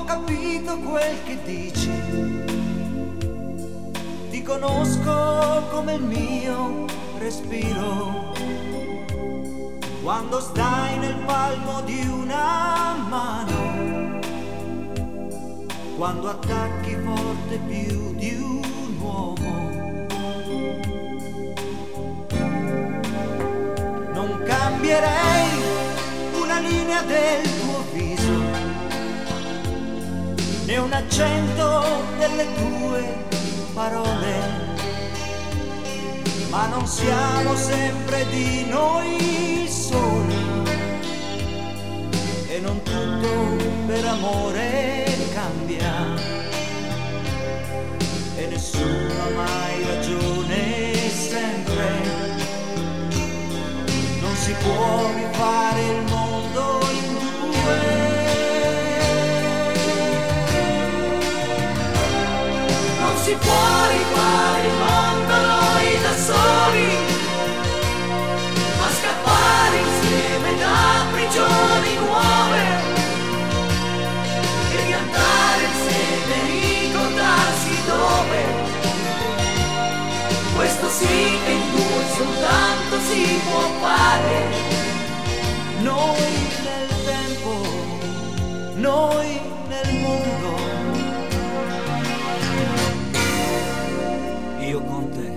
capito quel che dici, ti conosco come il mio respiro. Quando stai nel palmo di una mano, quando attacchi forte più di un uomo, non cambierei una linea del tuo viso, né un accento delle tue parole, ma non siamo sempre di noi soli, e non tutto per amore cambia, e nessuno ha mai ragione sempre. Non si può rifare il mondo in due, non si può rifare il mondo noi da soli, ma scappare insieme da prigioni nuove e riandare insieme, ricordarsi dove. Questo sì che in due soltanto si può fare. Noi nel tempo, noi nel mondo, io con te.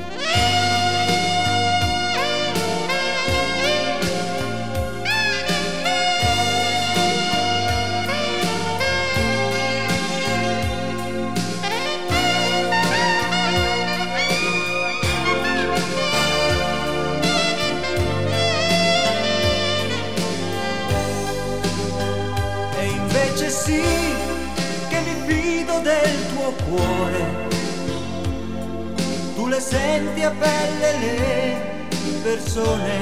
Sì, che mi fido del tuo cuore, tu le senti a pelle le persone,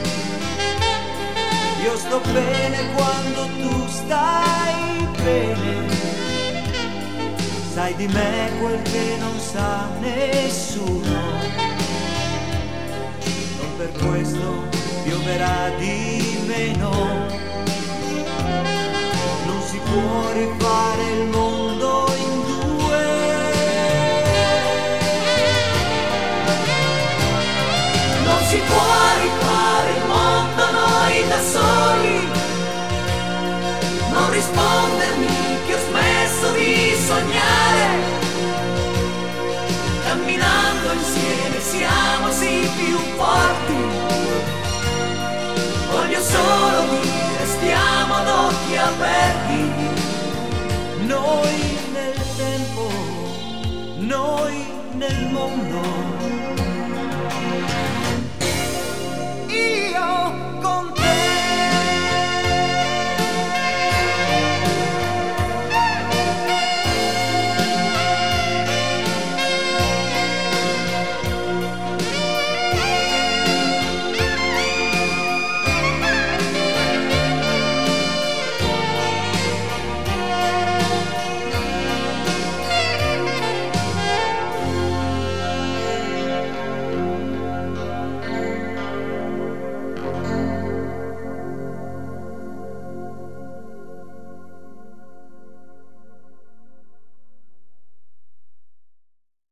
io sto bene quando tu stai bene, sai di me quel che non sa nessuno, non per questo pioverà di meno. Si può rifare il mondo in due, non si può rifare il mondo noi da soli. Non rispondermi che ho smesso di sognare, camminando insieme siamo sì più forti. Voglio solo dire stiamo ad occhi aperti, noi nel tempo, noi nel mondo.